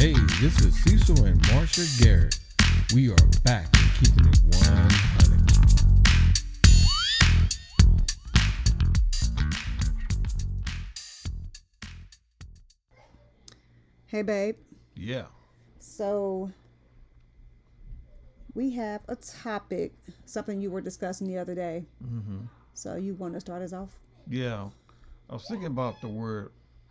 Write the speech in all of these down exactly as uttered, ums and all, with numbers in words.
Hey, this is Cecil and Marsha Garrett. We are back and keeping it one hundred. Hey, babe. Yeah. So we have a topic, something you were discussing the other day. Mm-hmm. So you want to start us off? Yeah. I was thinking about the word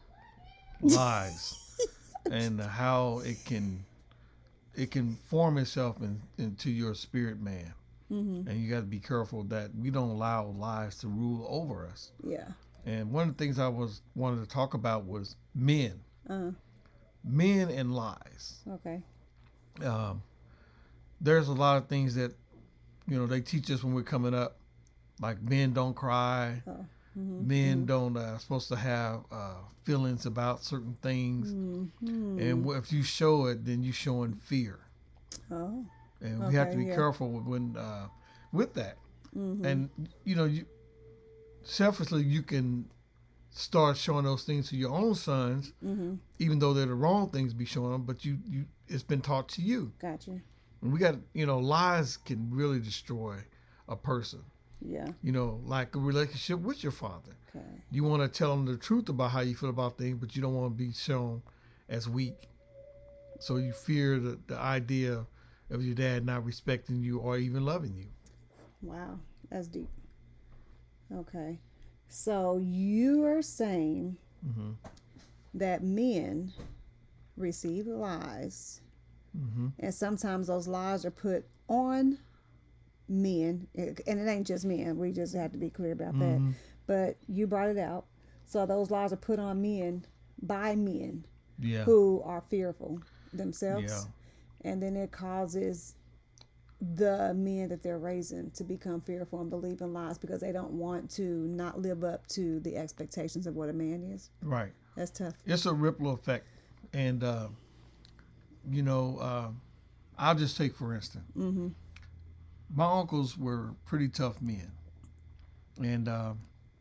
lies and how it can it can form itself in, into your spirit man. Mm-hmm. And you got to be careful that we don't allow lies to rule over us. Yeah. And one of the things I was wanted to talk about was men. Uh. Men and lies. Okay. Um, there's a lot of things that, you know, they teach us when we're coming up, like men don't cry, Oh. Mm-hmm. men mm-hmm. don't uh, supposed to have uh, feelings about certain things, mm-hmm. and if you show it, then you're showing fear. Oh. And we Okay, have to be yeah. careful when uh, with that. Mm-hmm. And you know, you selfishly you can start showing those things to your own sons, Mm-hmm. even though they're the wrong things to be showing them. But you, you, it's been taught to you. Gotcha. And we got, you know, lies can really destroy a person. Yeah. You know, like a relationship with your father. Okay. You want to tell them the truth about how you feel about things, but you don't want to be shown as weak. So you fear the, the idea of your dad not respecting you or even loving you. Wow. That's deep. Okay. So you are saying Mm-hmm. that men receive lies, Mm-hmm. and sometimes those lies are put on men, and it ain't just men. We just have to be clear about that. Mm-hmm. But you brought it out. So those lies are put on men by men Yeah. who are fearful themselves, Yeah. and then it causes the men that they're raising to become fearful and believe in lies because they don't want to not live up to the expectations of what a man is. Right. That's tough. It's a ripple effect. And, uh, you know, uh, I'll just take, for instance, Mm-hmm. my uncles were pretty tough men. And uh,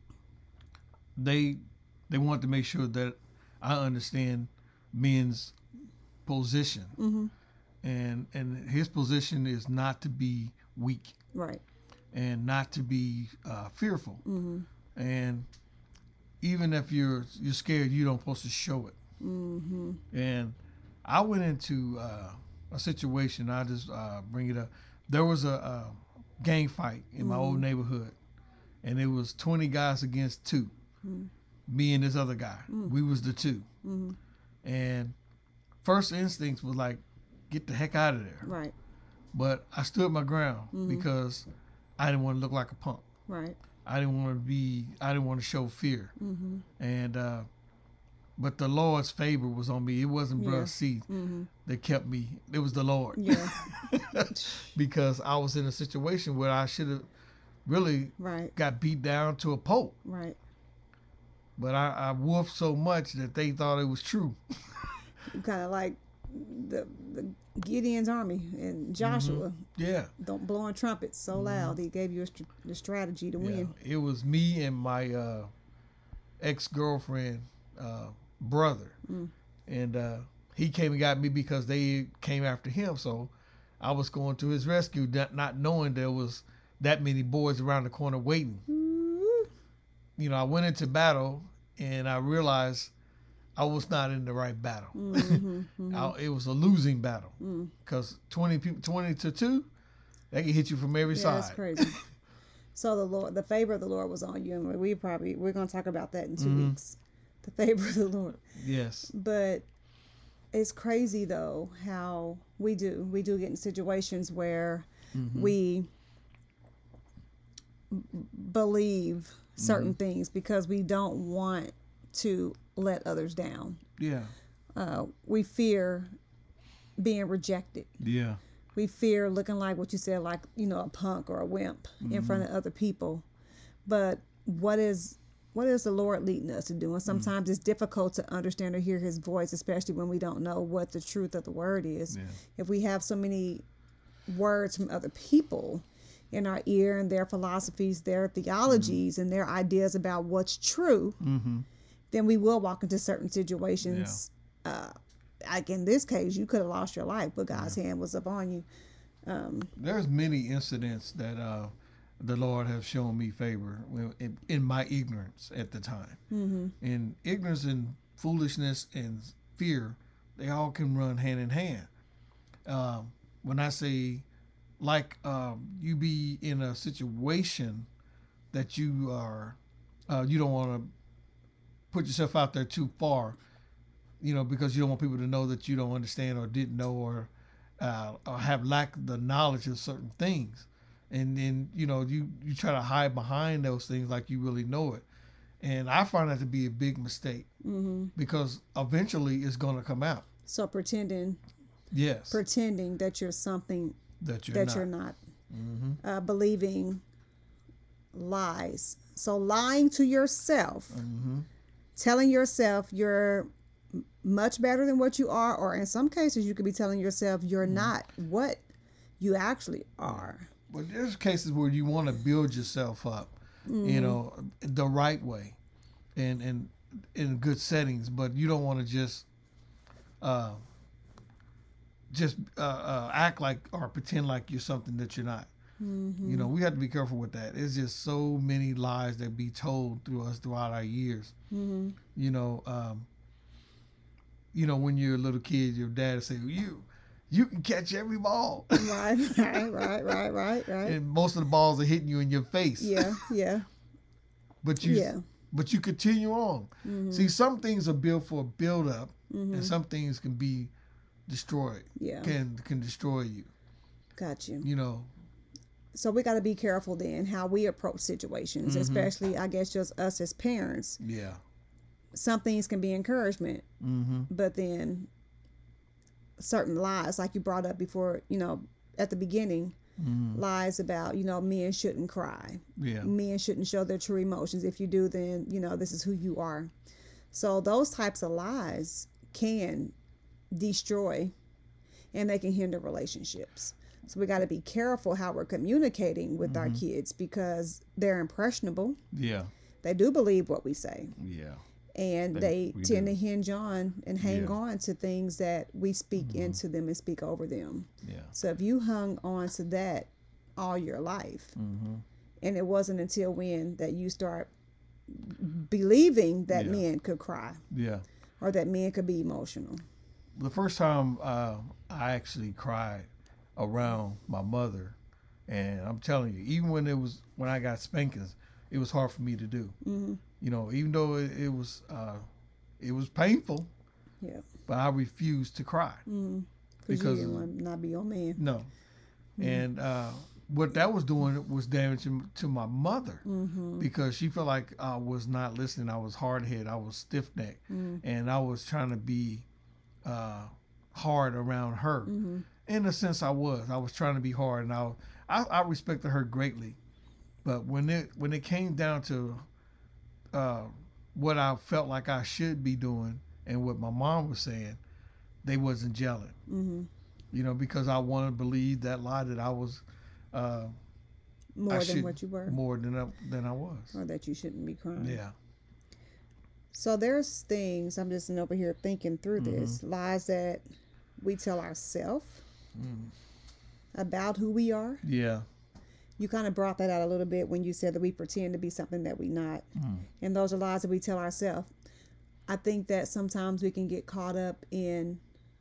they they wanted to make sure that I understand men's position. Mm-hmm. And and his position is not to be weak Right. and not to be uh, fearful. Mm-hmm. And even if you're you're scared, you don't supposed to show it. Mm-hmm. And I went into uh, a situation. I just uh, bring it up. There was a, a gang fight in my Mhm. old neighborhood, and it was twenty guys against two. Mhm. Me and this other guy. Mm. We was the two. Mm-hmm. And first instincts was like, get the heck out of there. Right. But I stood my ground Mhm. because I didn't want to look like a punk. Right. I didn't want to be. I didn't want to show fear. Mm-hmm. And uh, but the Lord's favor was on me. It wasn't Yeah. Bruh C Mm-hmm. that kept me. It was the Lord. Yeah. Because I was in a situation where I should have really Right. got beat down to a pulp. Right. But I, I woofed so much that they thought it was true. Kind of like the, the Gideon's army and Joshua. Yeah. Don't blowing trumpets so Mhm. loud. He gave you a str- the strategy to Yeah. win. It was me and my uh, ex-girlfriend uh, brother. Mm. And uh, he came and got me because they came after him. So I was going to his rescue, not not knowing there was that many boys around the corner waiting. Ooh. You know, I went into battle and I realized I was not in the right battle. Mhm, mhm. I, it was a losing battle Mm. because twenty people, twenty to two, they can hit you from every Yeah, side. that's crazy. So the Lord, the favor of the Lord was on you, and we probably we're gonna talk about that in 2 Mhm. weeks. The favor of the Lord. Yes. But it's crazy though how we do we do get in situations where Mhm. we b- believe certain Mhm. things because we don't want to let others down. Yeah. Uh, we fear being rejected. Yeah. We fear looking like what you said, like, you know, a punk or a wimp in front of other people. But what is what is the Lord leading us to do? And sometimes it's difficult to understand or hear his voice, especially when we don't know what the truth of the word is. Yeah. If we have so many words from other people in our ear and their philosophies, their theologies, and their ideas about what's true, Mm-hmm. then we will walk into certain situations uh, like in this case, you could have lost your life, but God's Yeah. hand was upon you. Um, There's many incidents that uh, the Lord has shown me favor when- in, in my ignorance at the time. mm-hmm. And ignorance and foolishness and fear, they all can run hand in hand. Um, when I say, like, um, you be in a situation that you are, uh, you don't want to put yourself out there too far, you know, because you don't want people to know that you don't understand or didn't know or uh, or have lack the knowledge of certain things, and then you know you you try to hide behind those things like you really know it, and I find that to be a big mistake Mm-hmm. because eventually it's going to come out. So pretending, Yes, pretending that you're something that you're that not. you're not, Mm-hmm. uh, believing lies. So lying to yourself, Mm-hmm. telling yourself you're m- much better than what you are, or in some cases, you could be telling yourself you're Mm-hmm. not what you actually are. But there's cases where you want to build yourself up, Mm-hmm. you know, the right way, and and in good settings. But you don't want to just, uh, just uh, uh, act like or pretend like you're something that you're not. Mm-hmm. You know, we have to be careful with that. It's just so many lies that be told through us throughout our years. Mm-hmm. You know, um, you know, when you're a little kid, your dad will say, "You, you can catch every ball," Right, right, right, right, right, right. and most of the balls are hitting you in your face. Yeah, yeah, But you, yeah. but you continue on. Mm-hmm. See, some things are built for build up, Mm-hmm. and some things can be destroyed. Yeah, Can can destroy you. got you. You know. So we got to be careful then how we approach situations, Mhm. especially I guess just us as parents. Yeah. Some things can be encouragement, Mm-hmm. but then certain lies, like you brought up before, you know, at the beginning, Mm-hmm. lies about, you know, men shouldn't cry. Yeah. Men shouldn't show their true emotions. If you do, then, you know, this is who you are. So those types of lies can destroy and they can hinder relationships. So we got to be careful how we're communicating with our Mhm. kids because they're impressionable. Yeah. They do believe what we say. Yeah. And They- they we tend do. to hinge on and hang Yeah. on to things that we speak Mhm. into them and speak over them. Yeah. So if you hung on to that all your life, Mm-hmm. and it wasn't until when that you start believing that Yeah. men could cry Yeah. or that men could be emotional. The first time uh, I actually cried around my mother, and I'm telling you, even when it was when I got spankings, it was hard for me to do. Mm-hmm. You know, even though it, it was uh, it was painful, Yeah. but I refused to cry. Mm-hmm. Because- you didn't want to not be your man. No, Mhm. and uh, what that was doing was damaging to my mother Mm-hmm. because she felt like I was not listening. I was hard headed. I was stiff necked, Mm-hmm. and I was trying to be uh, hard around her. Mm-hmm. In a sense, I was. I was trying to be hard, and I, I, I respected her greatly. But when it when it came down to uh, what I felt like I should be doing and what my mom was saying, they wasn't gelling. Mm-hmm. You know, because I wanted to believe that lie that I was uh, More I than should- what you were, more than I, than I was. or that you shouldn't be crying. Yeah. So there's things I'm just over here thinking through this lies that we tell ourselves Mm. about who we are. Yeah. You kind of brought that out a little bit when you said that we pretend to be something that we not, Mm. and those are lies that we tell ourselves. I think that sometimes we can get caught up in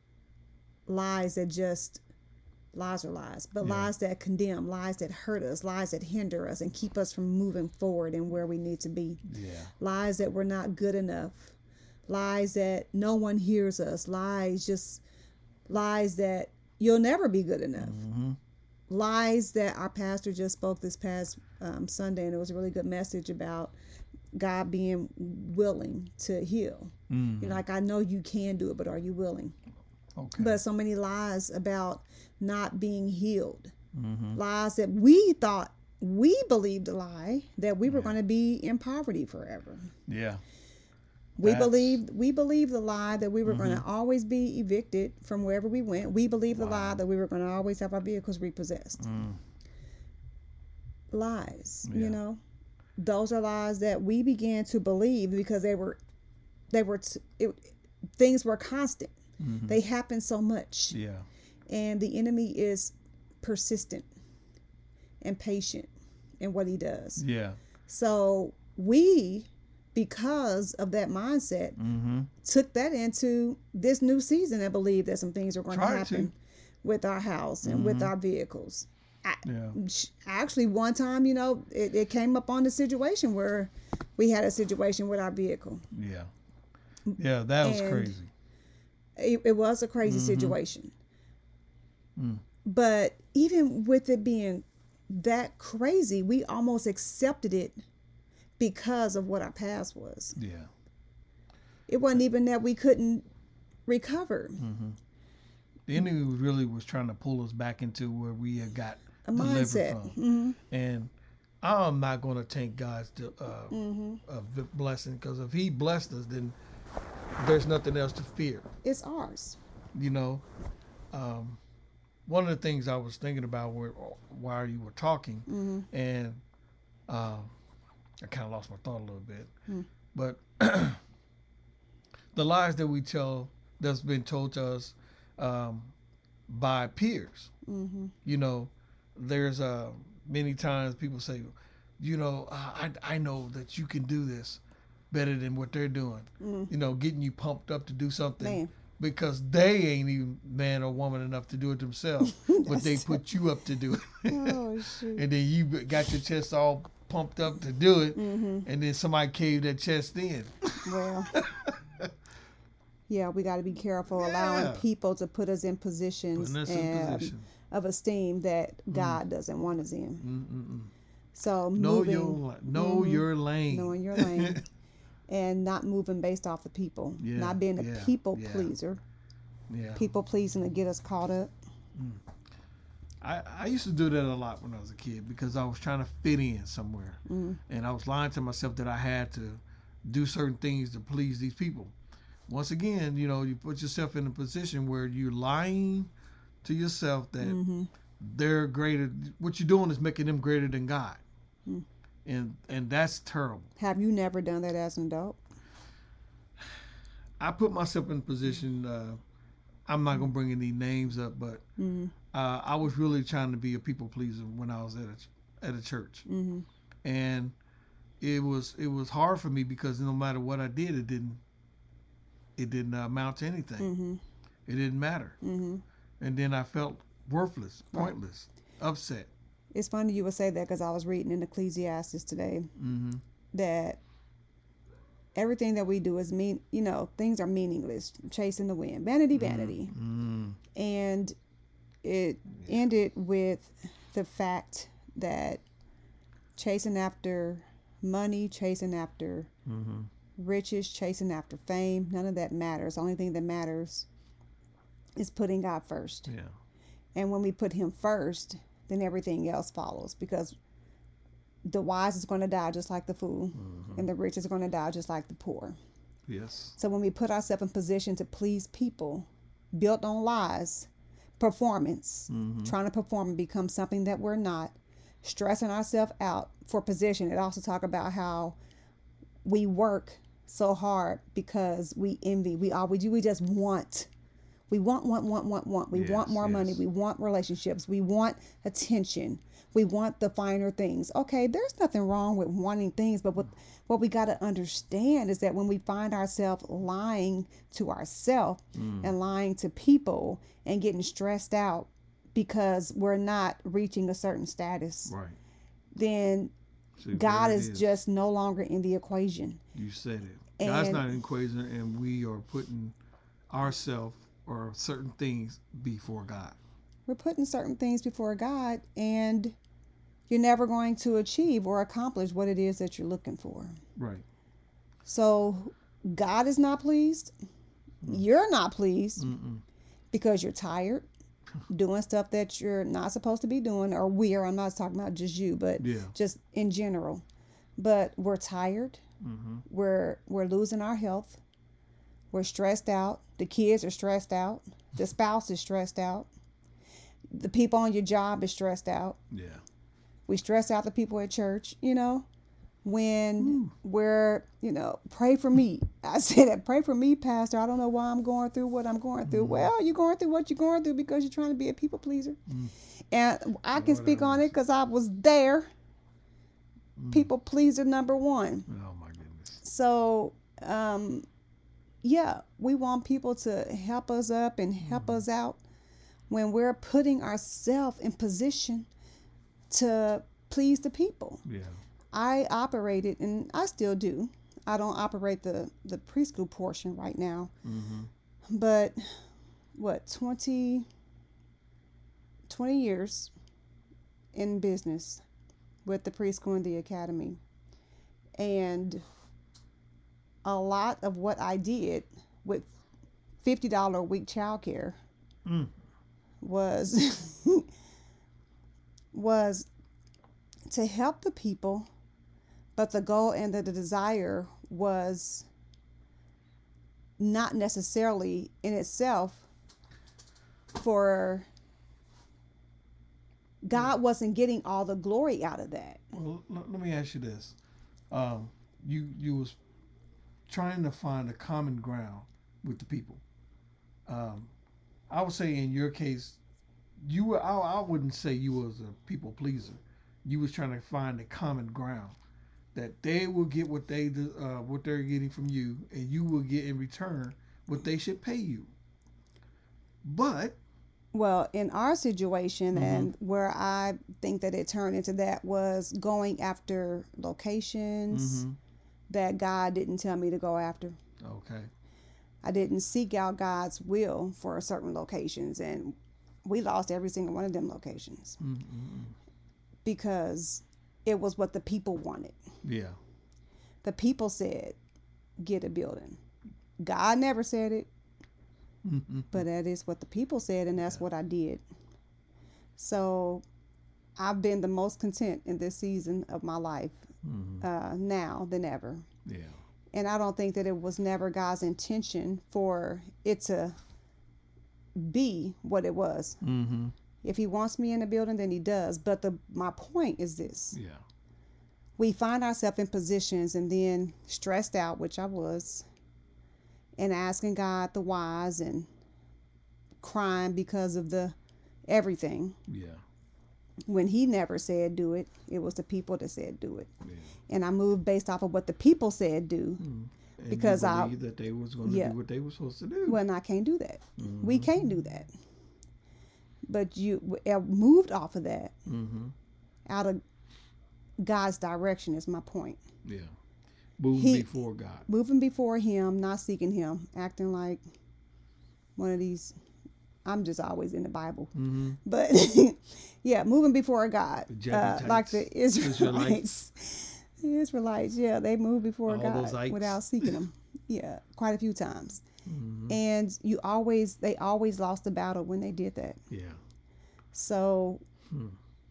lies that just lies are lies, but Yeah. lies that condemn, lies that hurt us, lies that hinder us and keep us from moving forward and where we need to be. Yeah. Lies that we're not good enough, lies that no one hears us, lies just lies that you'll never be good enough, Mm-hmm. lies that our pastor just spoke this past um, Sunday, and it was a really good message about God being willing to heal. Mm-hmm. You're like, I know you can do it, but are you willing? Okay. But so many lies about not being healed, Mm-hmm. lies that we thought we believed a lie that we were Yeah. going to be in poverty forever. Yeah. We That's- believed we believed the lie that we were going Mhm. to always be evicted from wherever we went. We believed the Wow. lie that we were going to always have our vehicles repossessed. Mm. Lies, Yeah. you know, those are lies that we began to believe because they were, they were, t- it, things were constant. Mm-hmm. They happen so much. Yeah. And the enemy is persistent and patient in what he does. Yeah. So we, because of that mindset, Mm-hmm. took that into this new season and believed that some things are going Tried to happen to. with our house and with Mhm. our vehicles. I, Yeah. Actually, one time, you know, it, it came up on the situation where we had a situation with our vehicle. Yeah. Yeah, that was And crazy. It, it was a crazy Mhm. situation. Mm. But even with it being that crazy, we almost accepted it because of what our past was. Yeah. It wasn't even that we couldn't recover. Mm-hmm. The enemy really was trying to pull us back into where we had got A delivered mindset. from. Mm-hmm. And I'm not going to take God's uh, Mm-hmm. uh, blessing, because if He blessed us, then there's nothing else to fear. It's ours. You know, um, one of the things I was thinking about were, while you were talking, Mm-hmm. and um, I kind of lost my thought a little bit, Mm. but the lies that we tell that's been told to us um, by peers. Mm-hmm. You know, there's uh, many times people say, you know, uh, I I know that you can do this better than what they're doing. Mm. You know, getting you pumped up to do something Man. because they ain't even man or woman enough to do it themselves, but they That's- put you up to do it. Oh, shoot. And then you got your chest all pumped up to do it, Mm-hmm. and then somebody caved that chest in. Well, yeah, we got to be careful allowing Yeah. people to put us in positions Putting us in and- position. of esteem that God doesn't want us in. Mm-mm-mm. So Know moving, your li- know Mhm. your lane. knowing your lane, and not moving based off the people, Yeah, not being a yeah, people yeah. pleaser, Yeah. people pleasing to get us caught up. I, I used to do that a lot when I was a kid because I was trying to fit in somewhere. Mm. And I was lying to myself that I had to do certain things to please these people. Once again, you know, you put yourself in a position where you're lying to yourself that Mm-hmm. they're greater. What you're doing is making them greater than God. Mm. And and that's terrible. Have you never done that as an adult? I put myself in a position, uh, I'm not going to bring any names up, but Mm-hmm. uh, I was really trying to be a people pleaser when I was at a, at a church. Mm-hmm. And it was it was hard for me because no matter what I did, it didn't it didn't amount to anything. Mm-hmm. It didn't matter. Mm-hmm. And then I felt worthless, Right. pointless, upset. It's funny you would say that because I was reading in Ecclesiastes today Mm-hmm. that everything that we do is mean, you know, things are meaningless, chasing the wind, vanity, vanity. Mm-hmm. And it ended with the fact that chasing after money, chasing after Mm-hmm. riches, chasing after fame, none of that matters. The only thing that matters is putting God first. Yeah. And when we put him first, then everything else follows, because the wise is going to die just like the fool, Mm-hmm. and the rich is going to die just like the poor. Yes. So when we put ourselves in position to please people, built on lies, performance, Mm-hmm. trying to perform and become something that we're not, stressing ourselves out for position. It also talk about how we work so hard because we envy. We all we do. We just want. We want, want, want, want, want. We want Yes, more money. yes. We want relationships. We want attention. We want the finer things. Okay, there's nothing wrong with wanting things, but what what we got to understand is that when we find ourselves lying to ourselves Mm. and lying to people and getting stressed out because we're not reaching a certain status, Right. then See, God there it is just no longer in the equation. You said it. God's And- not an equation, and we are putting ourselves or certain things before God. We're putting certain things before God, and you're never going to achieve or accomplish what it is that you're looking for. Right. So God is not pleased. You're not pleased Mm-mm. because you're tired doing stuff that you're not supposed to be doing, or we are. I'm not talking about just you, but Yeah. just in general. But we're tired. Mm-hmm. We're we're losing our health. We're stressed out. The kids are stressed out. The spouse is stressed out. The people on your job is stressed out. Yeah. We stress out the people at church. You know, when Ooh. we're, you know, pray for me. I said, pray for me, Pastor. I don't know why I'm going through what I'm going through. Mm. Well, you're going through what you're going through because you're trying to be a people pleaser. Mm. And I can Lord speak have on it mercy. because I was there. Mm. People pleaser number one. Oh my goodness. So, um, yeah, we want people to help us up and help Mm. us out when we're putting ourselves in position to please the people. Yeah. I operated, and I still do. I don't operate the, the preschool portion right now. Mm-hmm. But what, twenty, twenty years in business with the preschool and the academy. And a lot of what I did with fifty dollars a week childcare Mm. was was to help the people, but the goal and the, the desire was not necessarily in itself for God wasn't getting all the glory out of that. Well, l- let me ask you this: um, you you was trying to find a common ground with the people. Um, I would say in your case, you were. I, I wouldn't say you was a people pleaser. You was trying to find a common ground that they will get what they de- uh, what they're getting from you, and you will get in return what they should pay you. But Well, in our situation, Mhm. and where I think that it turned into that was going after locations Mhm. that God didn't tell me to go after. okay, I didn't seek out God's will for certain locations, and we lost every single one of them locations Mm-mm-mm. because it was what the people wanted. yeah, The people said, get a building. God never said it, Mm-mm. but that is what the people said, and that's Yeah. what I did. So I've been the most content in this season of my life Mhm. uh, now than ever. yeah, And I don't think that it was never God's intention for it to be what it was. mm-hmm. If he wants me in the building, then he does. But the my point is this. yeah, We find ourselves in positions and then stressed out, which I was, and asking God the whys and crying because of the everything. yeah, When he never said do it, it was the people that said do it. yeah. And I moved based off of what the people said do. Mm. And Because you I- believe that they was going to Yeah. do what they were supposed to do. Well, and I can't do that. Mhm. We can't do that. But you I moved off of that Mm-hmm. out of God's direction is my point. Yeah, moving He- before God. Moving before him, not seeking him, acting like one of these. I'm just always in the Bible. Mm-hmm. But yeah, moving before God. The Uh, like the Jebusites, Israelites. The Israelites, yeah, they moved before All God those ites. without seeking him. Yeah, quite a few times. Mm-hmm. And you always, they always lost the battle when they did that. Yeah. So Hmm.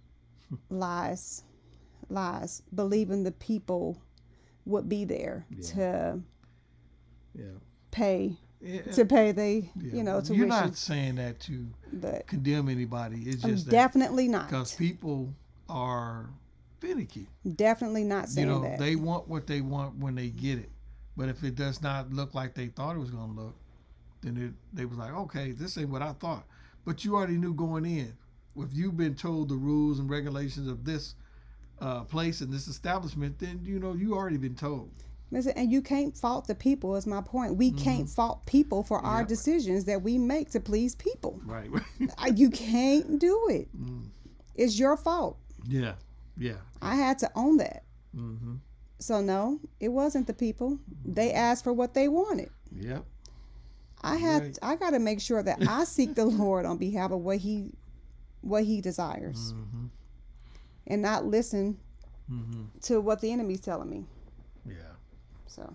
lies, lies, believing the people would be there Yeah. to Yeah. pay, Yeah. to pay they, Yeah. you know, You're tuition. not saying that to But condemn anybody. It's I'm just that definitely not. because people are finicky. Definitely not You saying know, that. they want what they want when they get it. But if it does not look like they thought it was going to look, then it, they was like, okay, this ain't what I thought. But you already knew going in. If you've been told the rules and regulations of this uh, place and this establishment, then you know you already been told. Listen, and you can't fault the people is my point. We Mhm. can't fault people for our Yeah. decisions that we make to please people. Right. Uh, You can't do it. Mm. It's your fault. Yeah. Yeah. I had to own that. Mm-hmm. So no, it wasn't the people. They asked for what they wanted. Yep. I had Right. I got to make sure that I seek the Lord on behalf of what he what he desires Mm-hmm. and not listen Mm-hmm. to what the enemy's telling me. Yeah. So,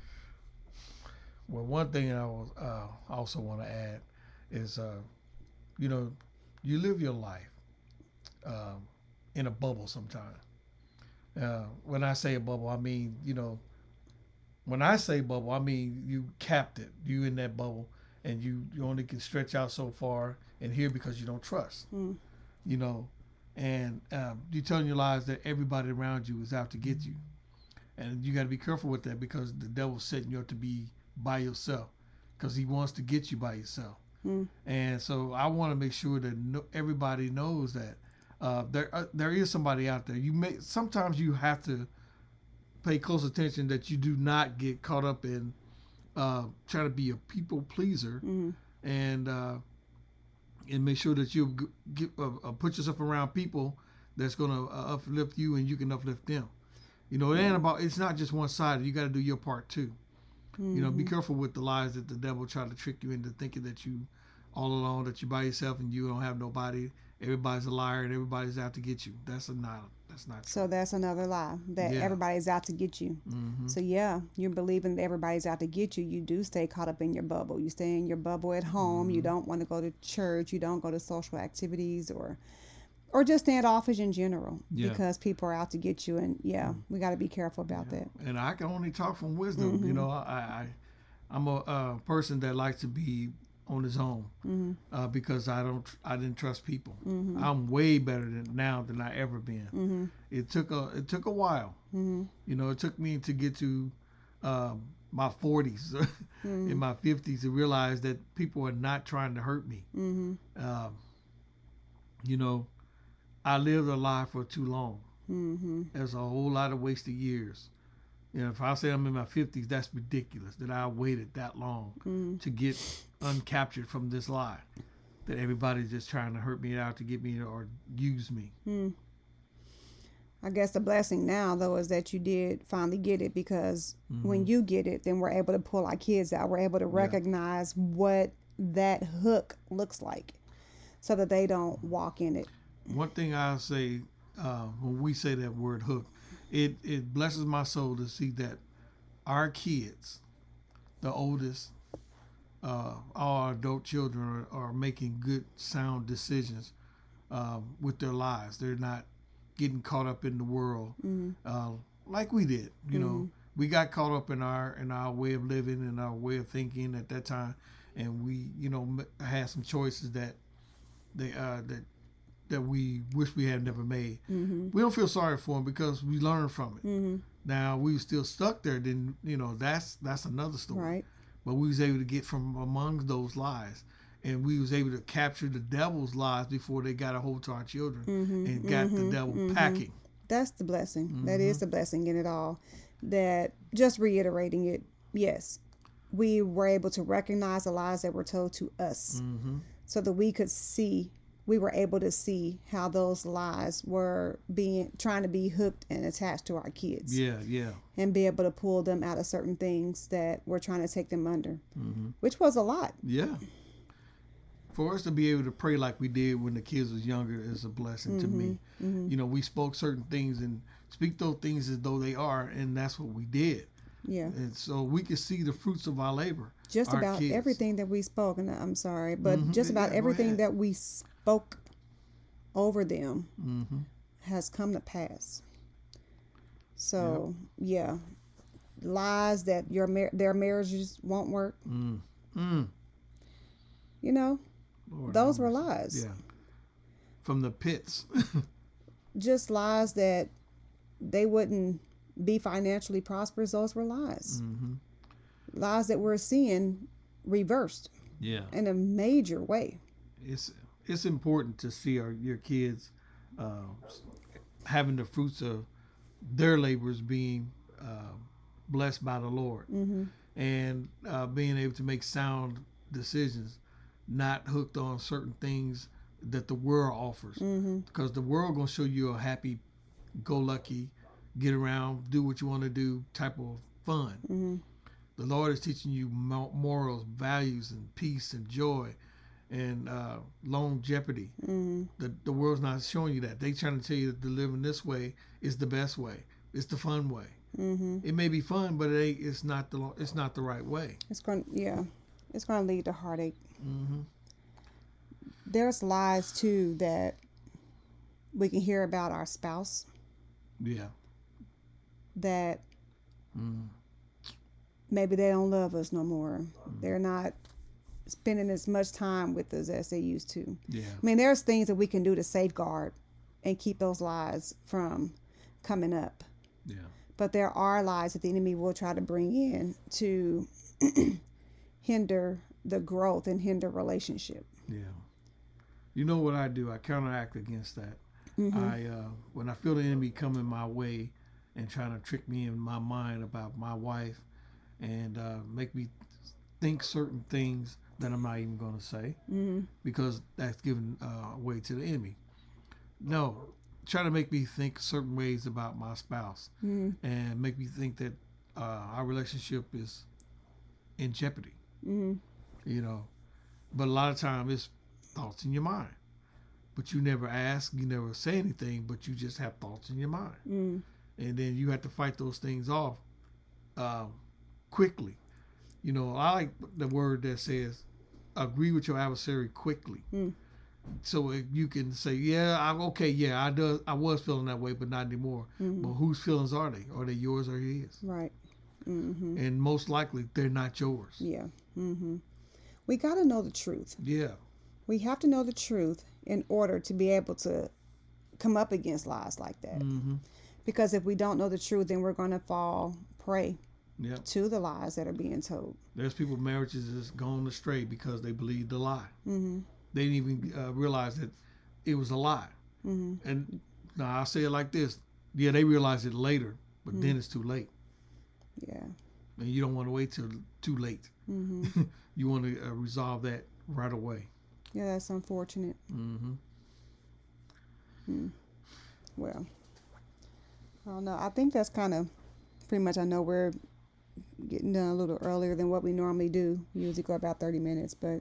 Well, one thing I was uh, also want to add is, uh, you know, you live your life um, in a bubble sometimes. Uh, when I say a bubble, I mean, you know, when I say bubble, I mean you capped it. You in that bubble, and you, you only can stretch out so far in here because you don't trust. mm, You know, and um, you telling your lies that everybody around you is out to get you. And you got to be careful with that because the devil's setting you up to be by yourself because he wants to get you by yourself. Mm. And so I want to make sure that no, everybody knows that uh, there uh, there is somebody out there. You may sometimes you have to pay close attention that you do not get caught up in uh, trying to be a people pleaser, Mm. and uh, and make sure that you g- get, uh, uh, put yourself around people that's going to uh, uplift you and you can uplift them. You know, it ain't about, it's not just one side. You got to do your part too. Mm-hmm. You know, be careful with the lies that the devil try to trick you into thinking that you all alone, that you're by yourself and you don't have nobody. Everybody's a liar and everybody's out to get you. That's a not, that's not true. So that's another lie, that Yeah. everybody's out to get you. Mm-hmm. So yeah, you're believing that everybody's out to get you. You do stay caught up in your bubble. You stay in your bubble at home. Mm-hmm. You don't want to go to church. You don't go to social activities or or just standoffish in general Yeah. because people are out to get you. And yeah, we got to be careful about Yeah. that. And I can only talk from wisdom. Mhm. You know, I, I I'm a uh, person that likes to be on his own Mm-hmm. uh, because I don't I didn't trust people. Mm-hmm. I'm way better than now than I ever been. Mm-hmm. It took a it took a while. Mm-hmm. You know, it took me to get to um, my forties, Mm-hmm. in my fifties, to realize that people are not trying to hurt me. Mm-hmm. Um, you know, I lived a life for too long. Mm-hmm. There's a whole lot of wasted years. You know, if I say I'm in my fifties, that's ridiculous that I waited that long Mm-hmm. to get uncaptured from this lie that everybody's just trying to hurt me out to get me or use me. Mm. I guess the blessing now, though, is that you did finally get it because Mm-hmm. when you get it, then we're able to pull our kids out. We're able to recognize what that hook looks like so that they don't walk in it. One thing I'll say uh, when we say that word hook, it, it blesses my soul to see that our kids, the oldest, uh, all our adult children are, are making good, sound decisions uh, with their lives. They're not getting caught up in the world Mm-hmm. uh, like we did. You know, we got caught up in our in our way of living and our way of thinking at that time, and we, you know, m- had some choices that they uh, that that we wish we had never made. Mm-hmm. We don't feel sorry for them because we learned from it. Mm-hmm. Now we were still stuck there, then you know that's that's another story. Right. But we was able to get from among those lies, and we was able to capture the devil's lies before they got a hold to our children Mm-hmm. and got Mm-hmm. the devil Mm-hmm. packing. That's the blessing. Mm-hmm. That is the blessing in it all. That, just reiterating it, yes, we were able to recognize the lies that were told to us Mm-hmm. so that we could see, we were able to see how those lies were being, trying to be hooked and attached to our kids. Yeah, yeah. And be able to pull them out of certain things that were trying to take them under, Mm-hmm. which was a lot. Yeah. For us to be able to pray like we did when the kids was younger is a blessing to me. Mm-hmm. You know, we spoke certain things and speak those things as though they are, and that's what we did. Yeah. And so we can see the fruits of our labor. Just our about kids. everything that we spoke, and I'm sorry, but Mhm. just about Yeah, go everything ahead. that we spoke over them Mm-hmm. has come to pass. So yeah, lies that your mar- their marriages won't work. Mm. Mm. You know, Lord those have were mercy. lies. Yeah. From the pits. Just lies that they wouldn't be financially prosperous. Those were lies. Mm-hmm. Lies that we're seeing reversed Yeah. in a major way. It's it's important to see our your kids uh, having the fruits of their labors being uh, blessed by the Lord, Mm-hmm. and uh, being able to make sound decisions, not hooked on certain things that the world offers. Mm-hmm. Because the world gonna show you a happy, go lucky, get around, do what you want to do type of fun. Mm-hmm. The Lord is teaching you mo- morals, values, and peace and joy, and uh, longevity. Mm-hmm. The the world's not showing you that. They trying to tell you that to live in this way is the best way. It's the fun way. Mm-hmm. It may be fun, but it ain't, it's not the it's not the right way. It's going, yeah, it's going to lead to heartache. Mm-hmm. There's lies too that we can hear about our spouse Yeah. that Mm. maybe they don't love us no more. They're not spending as much time with us as they used to. Yeah. I mean, there's things that we can do to safeguard and keep those lies from coming up. Yeah. But there are lies that the enemy will try to bring in to hinder the growth and hinder relationship. Yeah. You know what I do? I counteract against that. Mm-hmm. I uh, when I feel the enemy coming my way and trying to trick me in my mind about my wife and uh, make me think certain things that I'm not even going to say, Mm-hmm. because that's giving uh, way to the enemy. No, try to make me think certain ways about my spouse Mm-hmm. and make me think that uh, our relationship is in jeopardy. Mm-hmm. You know, but a lot of times it's thoughts in your mind. But you never ask, you never say anything, but you just have thoughts in your mind. Mm-hmm. And then you have to fight those things off um, quickly. You know, I like the word that says, agree with your adversary quickly. Mm. So if you can say, yeah, I'm okay, yeah, I do, I was feeling that way, but not anymore. Mm-hmm. But whose feelings are they? Are they yours or his? Right. Mm-hmm. And most likely, they're not yours. Yeah. Mm-hmm. We got to know the truth. Yeah. We have to know the truth in order to be able to come up against lies like that. Mm-hmm. Because if we don't know the truth, then we're going to fall prey Yep. to the lies that are being told. There's people marriages is gone astray because they believed the lie. Mm-hmm. They didn't even uh, realize that it was a lie. Mm-hmm. And now I'll say it like this: yeah, they realize it later, but Mm-hmm. then it's too late. Yeah. And you don't want to wait till too late. Mm-hmm. You want to uh, resolve that right away. Yeah, that's unfortunate. Mm-hmm. Hmm. Well, I don't know. I think that's kind of pretty much. I know we're getting done a little earlier than what we normally do. We usually go about thirty minutes, but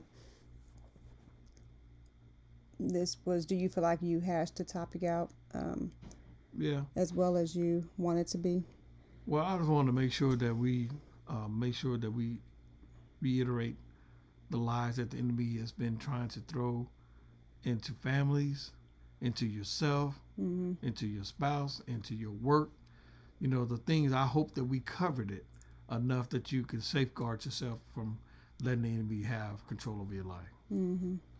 this was. Do you feel like you hashed the topic out um, Yeah. as well as you want it to be? Well, I just want to make sure that we uh, make sure that we reiterate the lies that the enemy has been trying to throw into families, into yourself, Mm-hmm. into your spouse, into your work. You know, the things, I hope that we covered it enough that you can safeguard yourself from letting the enemy have control of your life. Mm-hmm.